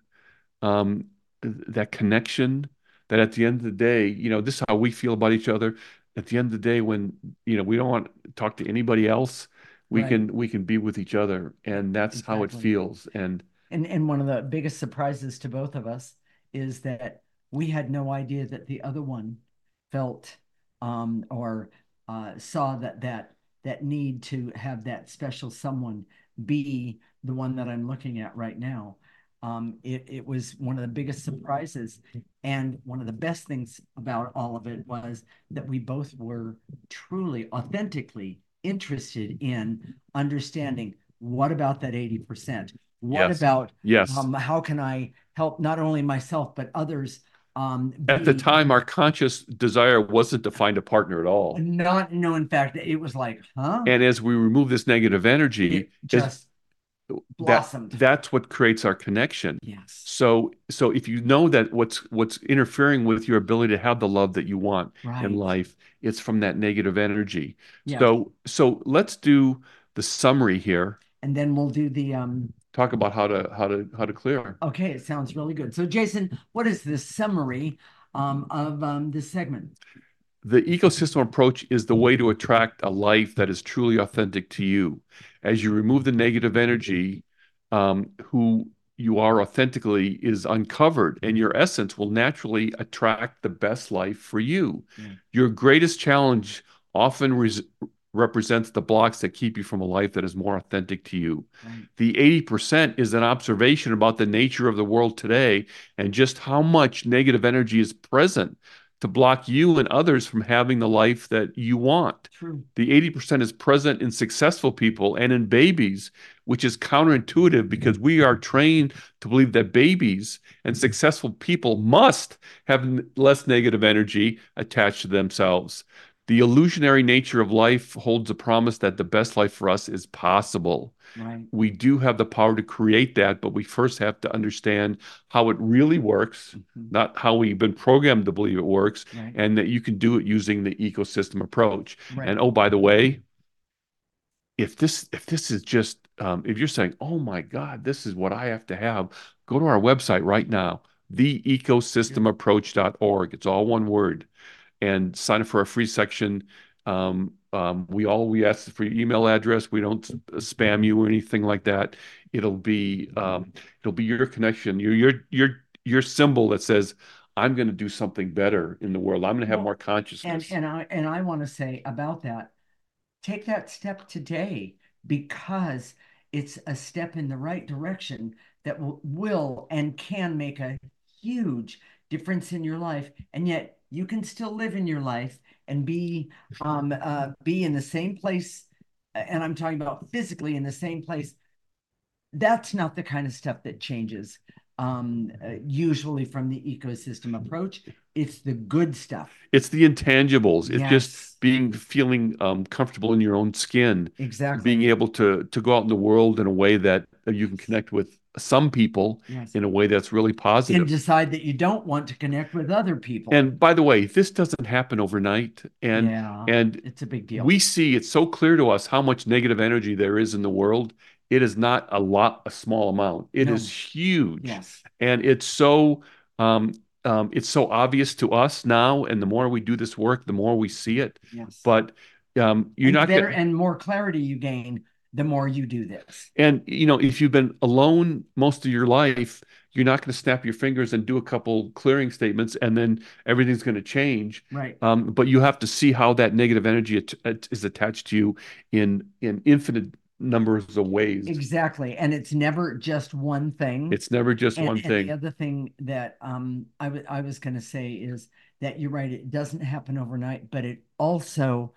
um, th- that connection, that at the end of the day, you know, this is how we feel about each other. At the end of the day, when, you know, we don't want to talk to anybody else, we Right. can we can be with each other, and that's how it Exactly. feels. And And and one of the biggest surprises to both of us is that we had no idea that the other one felt um, or uh, saw that that that need to have that special someone be the one that I'm looking at right now. Um, it, it was one of the biggest surprises. And one of the best things about all of it was that we both were truly, authentically interested in understanding what about that eighty percent? What Yes. about yes, um, how can I help not only myself, but others um, at the be- time, our conscious desire wasn't to find a partner at all. Not, no, in fact, it was like, huh? And as we remove this negative energy, It is- just that, blossomed. that's what creates our connection. Yes. So, so if you know that what's what's interfering with your ability to have the love that you want Right. in life, it's from that negative energy. Yeah. So, so let's do the summary here. And then we'll do the um Talk about how to how to how to clear. okay, it sounds really good. So Jason, what is the summary um of um this segment? The ecosystem approach is the way to attract a life that is truly authentic to you. As you remove the negative energy, um, who you are authentically is uncovered, and your essence will naturally attract the best life for you. Yeah. Your greatest challenge often res represents the blocks that keep you from a life that is more authentic to you. Right. The eighty percent is an observation about the nature of the world today and just how much negative energy is present to block you and others from having the life that you want. True. The eighty percent is present in successful people and in babies, which is counterintuitive because we are trained to believe that babies and successful people must have n- less negative energy attached to themselves. The illusionary nature of life holds a promise that the best life for us is possible. Right. We do have the power to create that, but we first have to understand how it really works, Mhm. not how we've been programmed to believe it works, Right. and that you can do it using the ecosystem approach. Right. And oh, by the way, if this if this is just um, if you're saying, oh my God, this is what I have to have, go to our website right now, the ecosystem approach dot org. It's all one word, and sign up for a free section. Um, um, we all we ask for your email address. We don't spam you or anything like that. It'll be um, it'll be your connection, your your your your symbol that says, I'm going to do something better in the world. I'm going to have Well, more And consciousness. and I and I want to say about that, take that step today because it's a step in the right direction that will, will and can make a huge difference in your life. And yet you can still live in your life and be um uh be in the same place. And I'm talking about physically in the same place. That's not the kind of stuff that changes um, uh, usually from the ecosystem approach. It's the good stuff. It's the intangibles. It's Yes. just being feeling um, comfortable in your own skin, Exactly. being able to to go out in the world in a way that you can connect with some people Yes. in a way that's really And positive. decide that you don't want to connect with other people. And by the way, this doesn't happen overnight. And yeah, and it's a big deal. we see it's so clear to us how much negative energy there is in the world. It is not a lot, a small amount. It No. is huge. Yes. And it's so um, um, it's so obvious to us now. And the more we do this work, the more we see it. Yes. But um, you're and not better gonna, and more clarity you gain the more you do this. and you know, if you've been alone most of your life, you're not going to snap your fingers and do a couple clearing statements and then everything's going to change. Right. Um, but you have to see how that negative energy at- at- is attached to you in in infinite numbers of ways. Exactly. And it's never just one thing. It's never just and, one and thing. the other thing that um I, w- I was going to say is that you're right, it doesn't happen overnight, but it also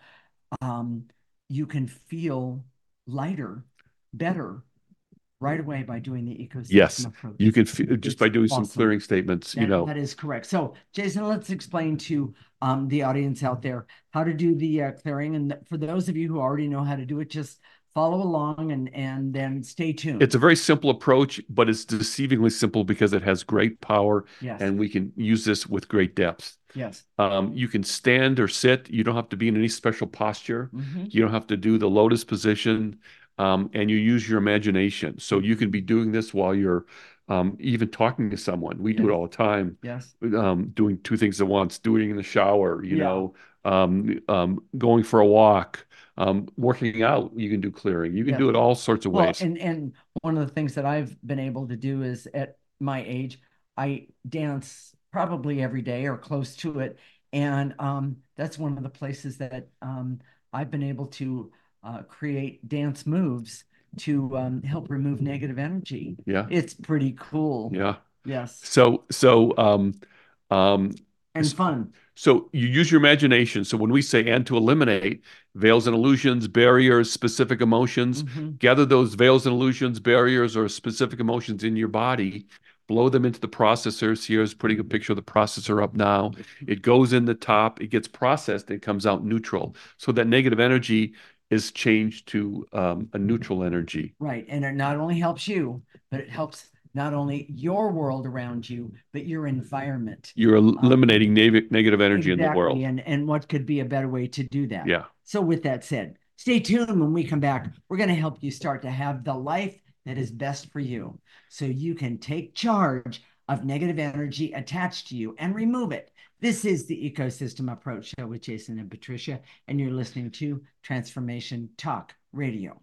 um you can feel lighter, better right away by doing the ecosystem Yes, approach. you can feel just It's by doing some awesome. clearing statements, you That- know. that is correct. So, Jason, let's explain to um, the audience out there how to do the uh, clearing. And th- for those of you who already know how to do it, just follow along and and then stay tuned. It's a very simple approach, but it's deceivingly simple because it has great power, yes, and we can use this with great depth. yes, Um, you can stand or sit. You don't have to be in any special posture. mhm, You don't have to do the lotus position, um, and you use your imagination. So you can be doing this while you're um, even talking to someone. We do it Yes. all the time, yes, um, doing two things at once, doing it in the shower, you Yeah. know, um, um, going for a walk, um, working out. You can do clearing. You can Yes. do it all sorts of Well, ways. and and one of the things that I've been able to do is at my age, I dance probably every day or close to it, and um, that's one of the places that um, I've been able to uh, create dance moves to um, help remove negative energy. Yeah, It's pretty cool. yeah. Yes, So, so, um, um, and fun. So you use your imagination. So when we say and to eliminate veils and illusions, barriers, specific emotions, Mhm. gather those veils and illusions, barriers, or specific emotions in your body, blow them into the processors. Here's putting a picture of the processor up now. It goes in the top, it gets processed, it comes out neutral. So that negative energy is changed to um, a neutral energy. Right, and it not only helps you, but it helps not only your world around you, but your environment. You're el- eliminating neg- negative energy in the Exactly, world. and and what could be a better way to do that? Yeah. So with that said, stay tuned. When we come back, we're going to help you start to have the life that is best for you, so you can take charge of negative energy attached to you and remove it. This is the Ecosystem Approach Show with Jason and Patricia, and you're listening to Transformation Talk Radio.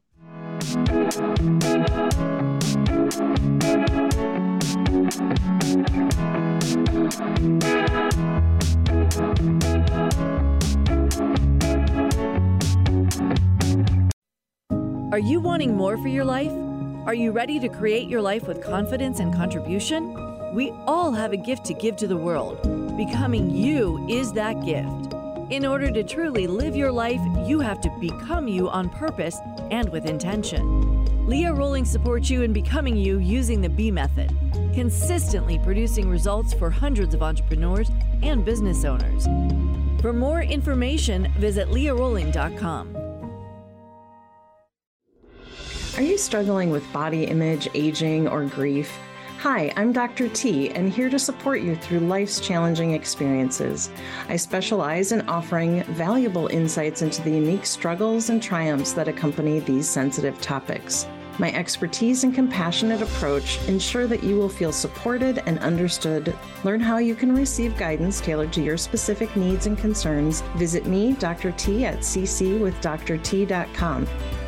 Are you wanting more for your life? Are you ready to create your life with confidence and contribution? We all have a gift to give to the world. Becoming you is that gift. In order to truly live your life, you have to become you on purpose and with intention. Leah Rolling supports you in becoming you using the B Method, consistently producing results for hundreds of entrepreneurs and business owners. For more information, visit leah rolling dot com. Are you struggling with body image, aging, or grief? Hi, I'm Doctor T, and here to support you through life's challenging experiences. I specialize in offering valuable insights into the unique struggles and triumphs that accompany these sensitive topics. My expertise and compassionate approach ensure that you will feel supported and understood. Learn how you can receive guidance tailored to your specific needs and concerns. Visit me, Doctor T, at c c with d r t dot com.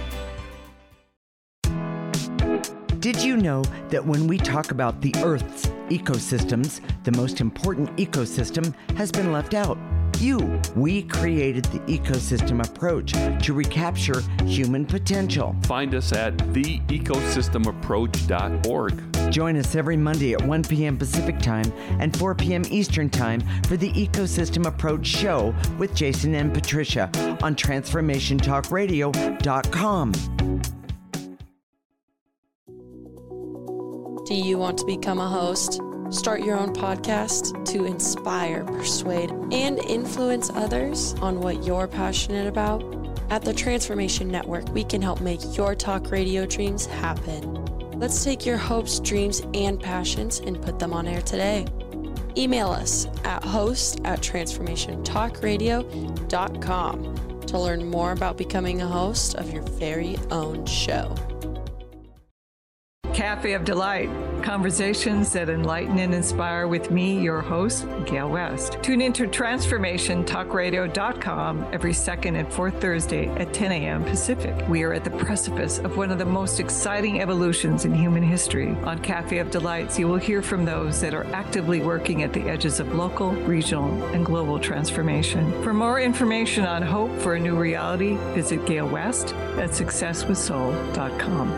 Did you know that when we talk about the Earth's ecosystems, the most important ecosystem has been left out? You. We created the ecosystem approach to recapture human potential. Find us at the ecosystem approach dot org. Join us every Monday at one p.m. Pacific Time and four p.m. Eastern Time for the Ecosystem Approach Show with Jason and Patricia on transformation talk radio dot com. Do Do you want to become a host? Start your own podcast to inspire, persuade, and influence others on what you're passionate about? At the Transformation Network, we can help make your talk radio dreams happen. Let's take your hopes, dreams, and passions and put them on air today. Email us at host at transformation talk radio dot com to learn more about becoming a host of your very own show. Cafe of Delight, conversations that enlighten and inspire with me, your host, Gail West. Tune into transformation talk radio dot com every second and fourth Thursday at ten a.m. Pacific. We are at the precipice of one of the most exciting evolutions in human history. On Cafe of Delights, you will hear from those that are actively working at the edges of local, regional, and global transformation. For more information on hope for a new reality, visit Gail West at success with soul dot com.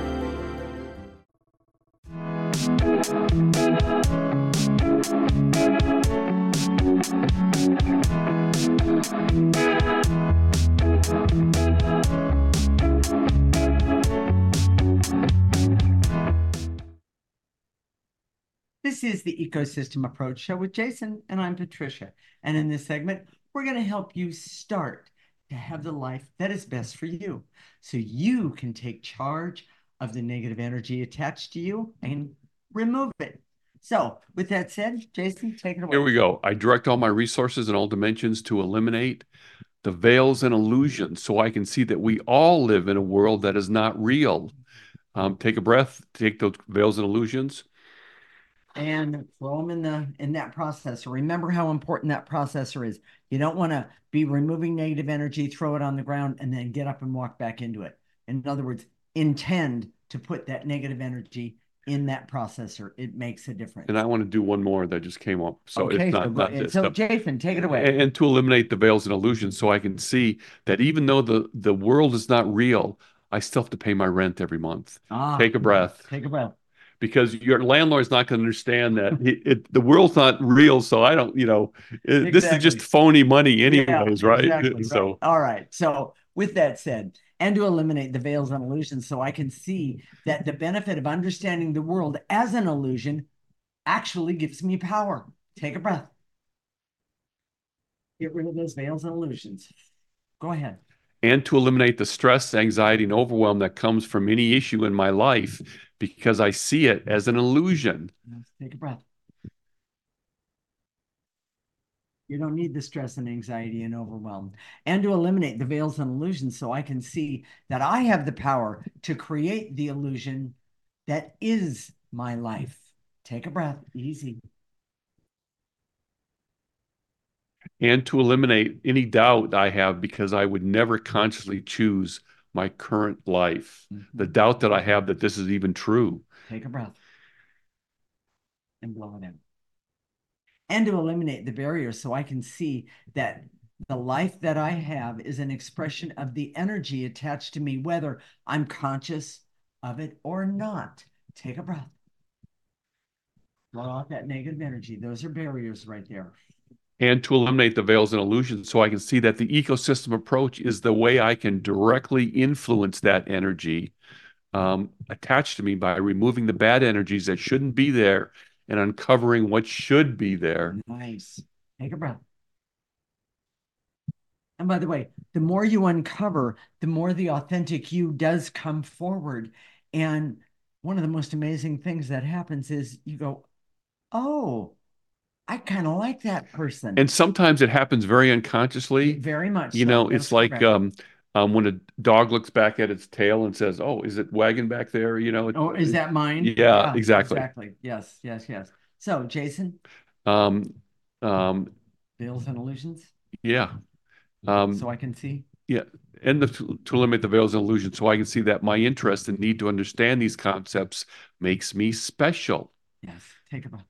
This is the Ecosystem Approach Show with Jason, and I'm Patricia. And in this segment, we're going to help you start to have the life that is best for you, so you can take charge of the negative energy attached to you and remove it. So with that said, Jason, take it away. Here we go. I direct all my resources in all dimensions to eliminate the veils and illusions so I can see that we all live in a world that is not real. Um, take a breath, take those veils and illusions. And throw them in the in that processor. Remember how important that processor is. You don't want to be removing negative energy, throw it on the ground, and then get up and walk back into it. In other words, intend to put that negative energy in that processor. It makes a difference. And I want to do one more that just came up. So okay, it's not, so, not this. so No. Jason, take it away. And, and to eliminate the veils and illusions so I can see that even though the, the world is not real, I still have to pay my rent every month. Ah, take a breath. Take a breath. Because your landlord's not going to understand that it, it, the world's not real. So I don't, you know, it, Exactly. this is just phony money anyways, Yeah, right? exactly, So right. All right. So with that said, and to eliminate the veils and illusions so I can see that the benefit of understanding the world as an illusion actually gives me power. Take a breath. Get rid of those veils and illusions. Go ahead. and to eliminate the stress, anxiety, and overwhelm that comes from any issue in my life because I see it as an illusion. Take a breath. You don't need the stress and anxiety and overwhelm. And to eliminate the veils and illusions so I can see that I have the power to create the illusion that is my life. Take a breath. Easy. And to eliminate any doubt I have because I would never consciously choose my current life. Mm-hmm. The doubt that I have that this is even true. Take a breath. And blow it in. And to eliminate the barriers so I can see that the life that I have is an expression of the energy attached to me, whether I'm conscious of it or not. Take a breath. Blow out that negative energy. Those are barriers right there. And to eliminate the veils and illusions so I can see that the ecosystem approach is the way I can directly influence that energy um, attached to me by removing the bad energies that shouldn't be there and uncovering what should be there. Nice. Take a breath. And by the way, the more you uncover, the more the authentic you does come forward. And one of the most amazing things that happens is you go, oh, I kind of like that person. And sometimes it happens very unconsciously. Very much. You so. know, That's it's like correct. um, um, when a dog looks back at its tail and says, oh, is it wagging back there? You know, it, Oh, is that mine? Yeah, Yeah, exactly. Exactly. Yes, yes, yes. So, Jason, Um, um, veils and illusions, yeah. Um, so I can see. Yeah, and the, to, to eliminate the veils and illusions so I can see that my interest and need to understand these concepts makes me special. Yes, take a breath.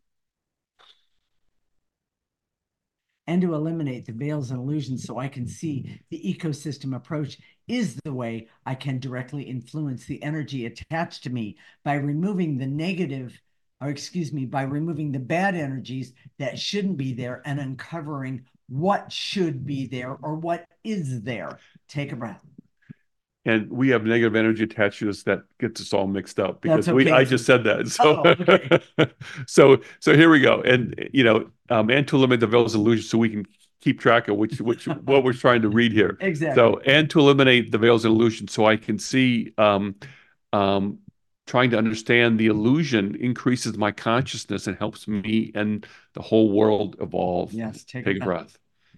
And to eliminate the veils and illusions so I can see the ecosystem approach is the way I can directly influence the energy attached to me by removing the negative, or excuse me, by removing the bad energies that shouldn't be there and uncovering what should be there or what is there. Take a breath. and we have negative energy attached to us that gets us all mixed up because That's we okay. I just said that. So Oh, okay. so so here we go. And you know, um, and to eliminate the veils of illusion so we can keep track of which which what we're trying to read here. Exactly. So and to eliminate the veils of illusion so I can see um um trying to understand the illusion increases my consciousness and helps me and the whole world evolve. Yes, take, Take a a breath.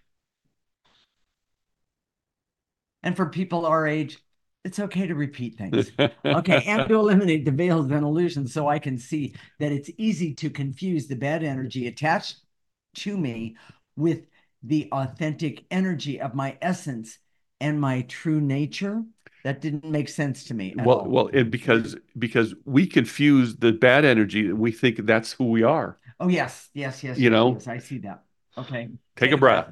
And for people our age, it's okay to repeat things. Okay, and to eliminate the veils and illusions so I can see that it's easy to confuse the bad energy attached to me with the authentic energy of my essence and my true nature. That didn't make sense to me at Well, all. well, and because because we confuse the bad energy, we think that's who we are. Oh, yes, yes, yes, You yes, know? yes, I see that. Okay. Take a breath.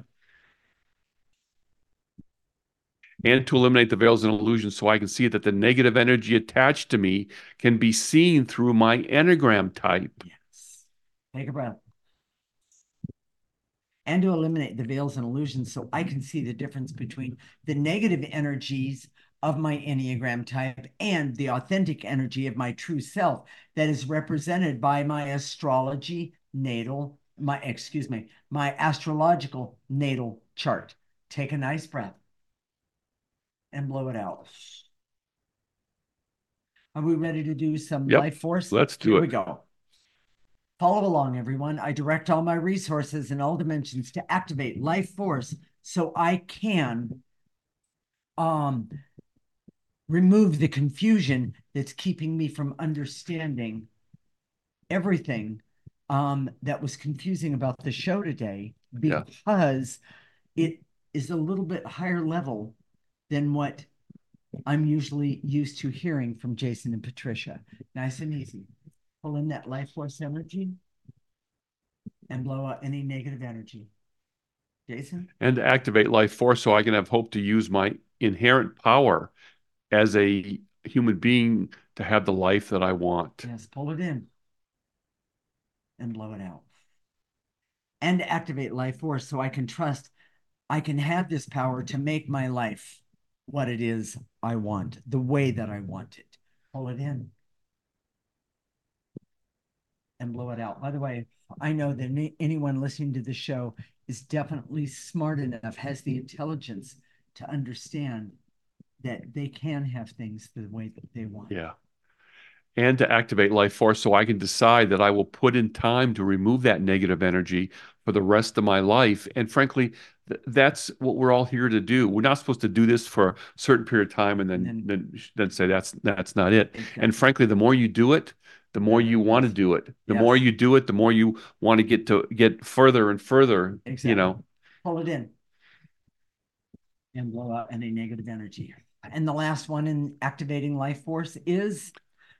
And to eliminate the veils and illusions so I can see that the negative energy attached to me can be seen through my Enneagram type. Yes. Take a breath. And to eliminate the veils and illusions so I can see the difference between the negative energies of my Enneagram type and the authentic energy of my true self that is represented by my astrology natal, my, excuse me, my astrological natal chart. Take a nice breath and blow it out. Are we ready to do some Yep, life force? let's do Here it. we go. Follow along, everyone. I direct all my resources in all dimensions to activate life force so I can um, remove the confusion that's keeping me from understanding everything um, that was confusing about the show today Yeah. because it is a little bit higher level than what I'm usually used to hearing from Jason and Patricia. Nice and easy. Pull in that life force energy and blow out any negative energy. Jason? And to activate life force so I can have hope to use my inherent power as a human being to have the life that I want. Yes, pull it in and blow it out. And to activate life force so I can trust I can have this power to make my life what it is I want, the way that I want it. Pull it in and blow it out. By the way, I know that any, anyone listening to the show is definitely smart enough, has the intelligence to understand that they can have things the way that they want. Yeah. And to activate life force so I can decide that I will put in time to remove that negative energy for the rest of my life. And frankly, th- that's what we're all here to do. We're not supposed to do this for a certain period of time and then And then, then say that's that's not it. Exactly. And frankly, the more you do it, the more you want to do it. The Yes. more you do it, the more you want to get to get further and further, Exactly. you know. Pull it in and blow out any negative energy. And the last one in activating life force is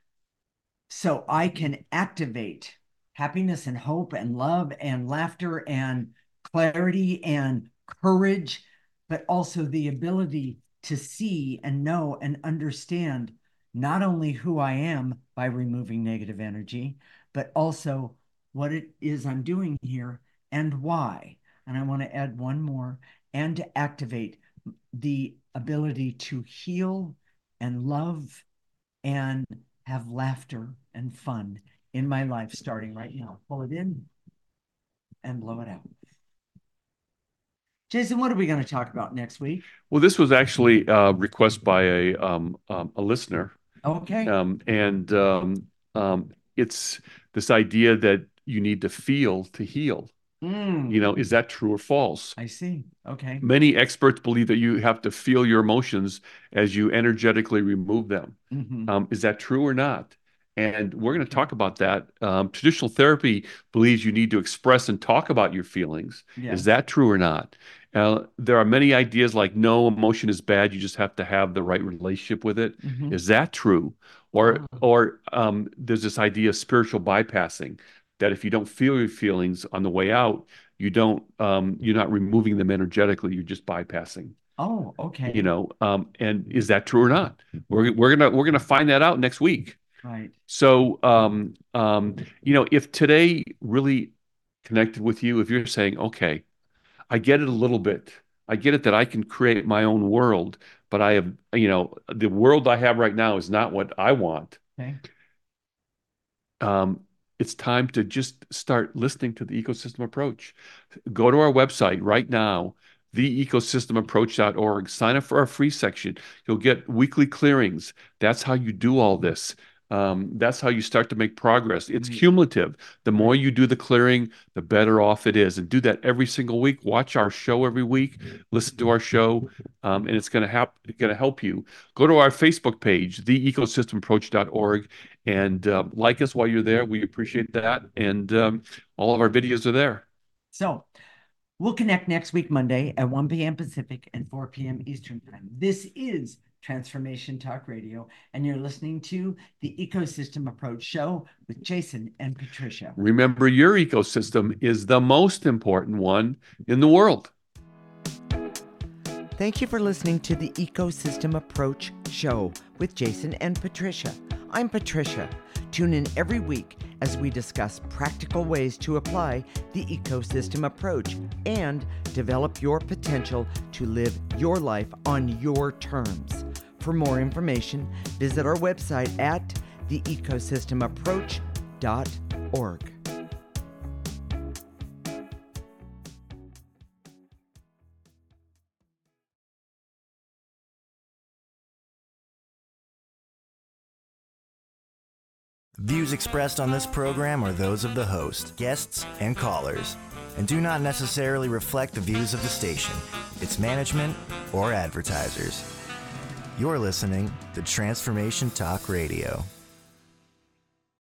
so I can activate happiness and hope and love and laughter and clarity and courage, but also the ability to see and know and understand not only who I am by removing negative energy, but also what it is I'm doing here and why. And I want to add one more, and to activate the ability to heal and love and have laughter and fun in my life starting right now. Pull it in and blow it out. Jason, what are we going to talk about next week? Well, this was actually a request by a um, um, a listener. Okay. Um, and um, um, it's this idea that you need to feel to heal. Mm, You know, is that true or false? I see. Okay. Many experts believe that you have to feel your emotions as you energetically remove them. Mhm. Um, is that true or not? And we're going to talk about that. Um, traditional therapy believes you need to express and talk about your feelings. Yeah. Is that true or not? Uh, there are many ideas like no emotion is bad. You just have to have the right relationship with it. Mhm. Is that true? Or, or um, there's this idea of spiritual bypassing, that if you don't feel your feelings on the way out, you don't, um, you're not removing them energetically. You're just bypassing. Oh, okay. You know, um, and is that true or not? We're we're gonna we're gonna find that out next week. Right. So, um, um, you know, if today really connected with you, if you're saying, okay, I get it a little bit, I get it that I can create my own world, but I have, you know, the world I have right now is not what I want. Okay. Um, it's time to just start listening to the ecosystem approach. Go to our website right now, the ecosystem approach dot org. Sign up for our free section. You'll get weekly clearings. That's how you do all this. Um, that's how you start to make progress. It's cumulative. The more you do the clearing, the better off it is. And do that every single week. Watch our show every week. Listen to our show, um, and it's going to help. Going to help you. Go to our Facebook page, the ecosystem approach dot org, and uh, like us while you're there. We appreciate that. And um, all of our videos are there. So we'll connect next week, Monday at one p.m. Pacific and four p.m. Eastern Time. This is Transformation Talk Radio, and you're listening to the Ecosystem Approach Show with Jason and Patricia. Remember, your ecosystem is the most important one in the world. Thank you for listening to the Ecosystem Approach Show with Jason and Patricia. I'm Patricia. Tune in every week as we discuss practical ways to apply the ecosystem approach and develop your potential to live your life on your terms. For more information, visit our website at the ecosystem approach dot org. Views expressed on this program are those of the host, guests, and callers, and do not necessarily reflect the views of the station, its management, or advertisers. You're listening to Transformation Talk Radio.